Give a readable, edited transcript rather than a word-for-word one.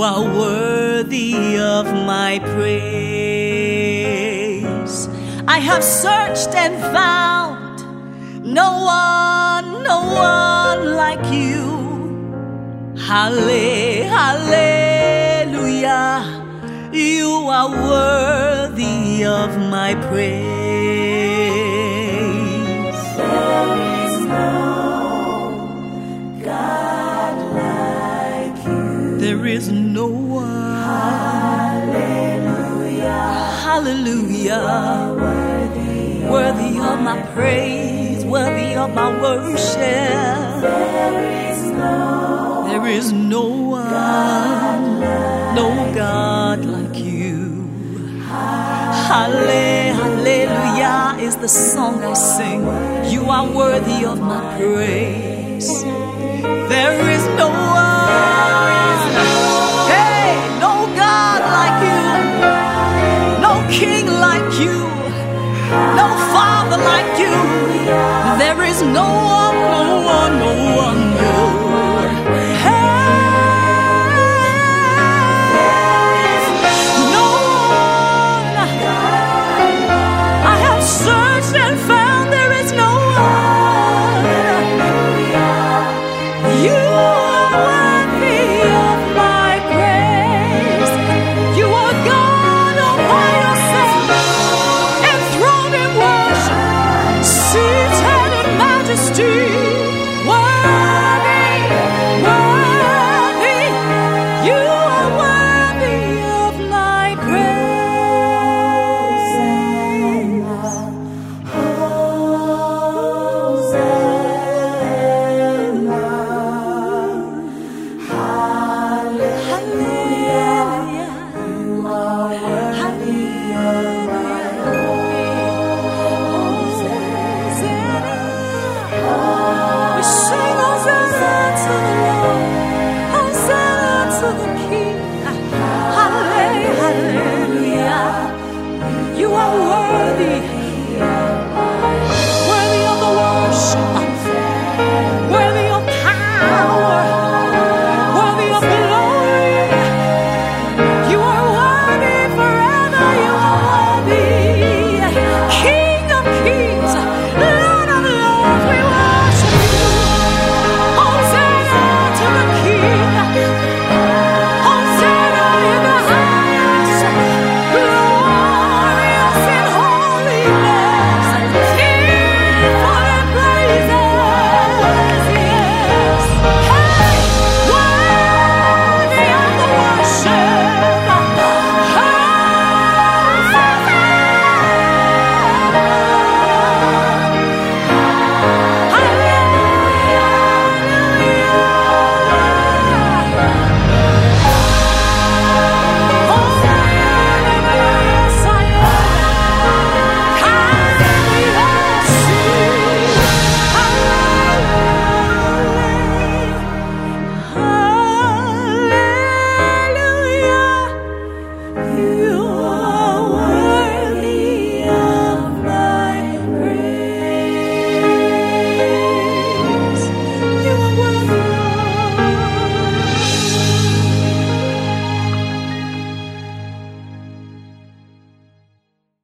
are worthy of my praise. I have searched and found no one like you. Hallelujah, you are worthy of my praise. There is no God like you. There is no one. Hallelujah, Hallelujah, worthy of my praise, worthy of my worship. There is no one, no God like you. Hallelujah is the song I sing. You are worthy of my praise.